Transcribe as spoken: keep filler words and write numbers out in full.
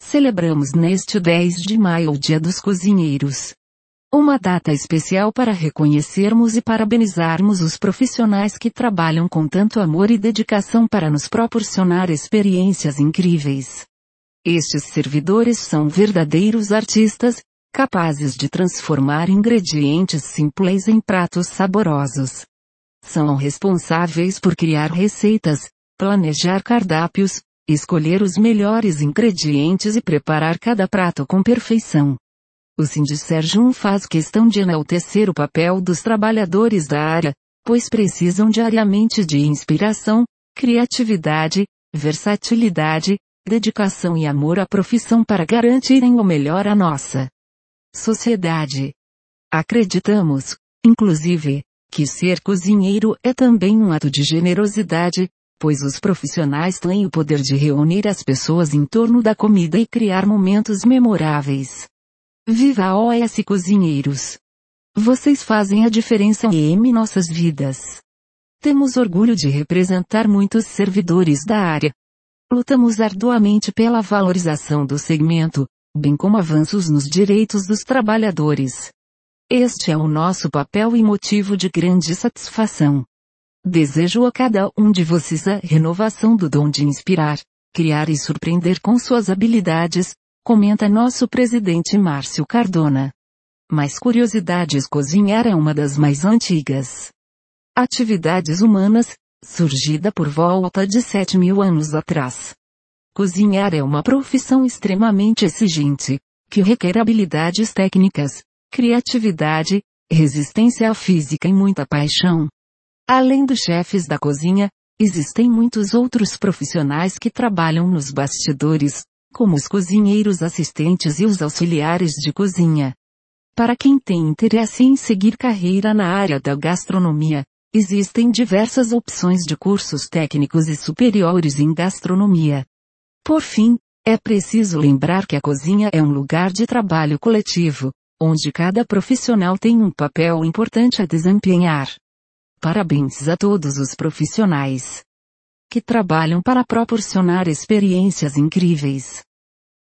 Celebramos neste dez de maio o Dia dos Cozinheiros. Uma data especial para reconhecermos e parabenizarmos os profissionais que trabalham com tanto amor e dedicação para nos proporcionar experiências incríveis. Estes servidores são verdadeiros artistas, capazes de transformar ingredientes simples em pratos saborosos. São responsáveis por criar receitas, planejar cardápios, escolher os melhores ingredientes e preparar cada prato com perfeição. O Sindicerjum faz questão de enaltecer o papel dos trabalhadores da área, pois precisam diariamente de inspiração, criatividade, versatilidade, dedicação e amor à profissão para garantirem o melhor à nossa sociedade. Acreditamos, inclusive, que ser cozinheiro é também um ato de generosidade, pois os profissionais têm o poder de reunir as pessoas em torno da comida e criar momentos memoráveis. Viva O S Cozinheiros! Vocês fazem a diferença em nossas vidas. Temos orgulho de representar muitos servidores da área. Lutamos arduamente pela valorização do segmento, bem como avanços nos direitos dos trabalhadores. Este é o nosso papel e motivo de grande satisfação. Desejo a cada um de vocês a renovação do dom de inspirar, criar e surpreender com suas habilidades, comenta nosso presidente Márcio Cardona. Mais curiosidades: cozinhar é uma das mais antigas atividades humanas, surgida por volta de sete mil anos atrás. Cozinhar é uma profissão extremamente exigente, que requer habilidades técnicas, criatividade, resistência física e muita paixão. Além dos chefes da cozinha, existem muitos outros profissionais que trabalham nos bastidores, como os cozinheiros assistentes e os auxiliares de cozinha. Para quem tem interesse em seguir carreira na área da gastronomia, existem diversas opções de cursos técnicos e superiores em gastronomia. Por fim, é preciso lembrar que a cozinha é um lugar de trabalho coletivo, onde cada profissional tem um papel importante a desempenhar. Parabéns a todos os profissionais que trabalham para proporcionar experiências incríveis.